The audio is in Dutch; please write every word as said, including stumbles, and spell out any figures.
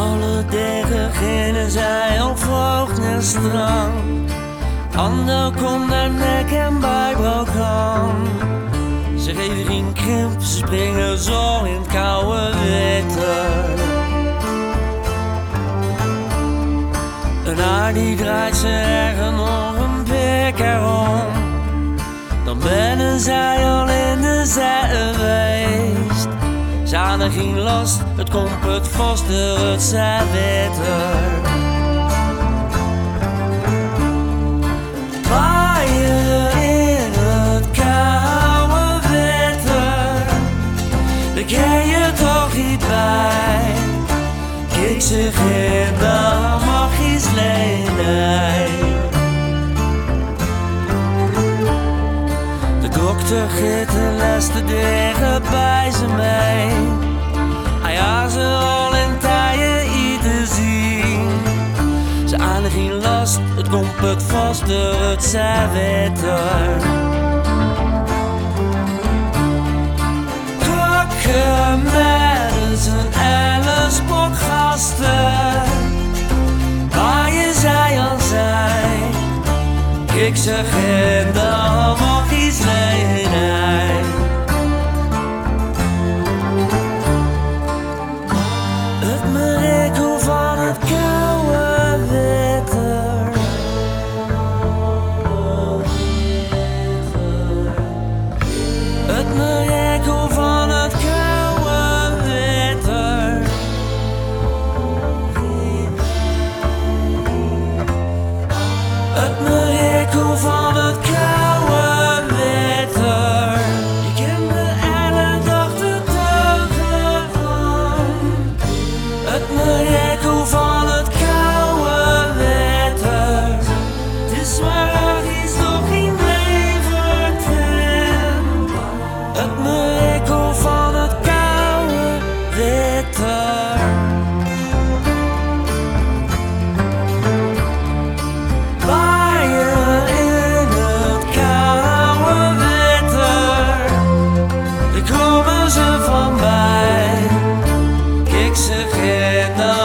Alle dagen gingen zij op vlucht naar het strand. Ander komt naar nek en bijbroek aan. Ze geven geen krimp, ze springen zo in het koude water. En haar die draait ze ergens nog een beker om. Dan binnen zij al in de zee geweest. Ze hadden geen last, het komt het vaster, het zij water. Waaien in het koude water, daar ken je toch niet bij. Kijk zich in, dan mag iets lenen. De dokter geeft de laatste dagen bij ze mee. Hij had ze al in tijden te zien. Ze hadden geen last, het komt het vaster, het zij water. Kokken met zijn ellensbok gasten, waar je zij al zijn. Kijk zeg in, dan mag iets lenen. Het mirakel van het koude water. Het mirakel van het koude water. Het mirakel van het koude water. Je kent me alle dag de dagen van. Het mirakel van het koude water. Het is waar is nog geen leven ten. Het mirakel van het koude water. Waaien in het koude water, daar komen ze van bij. Kijk ze in,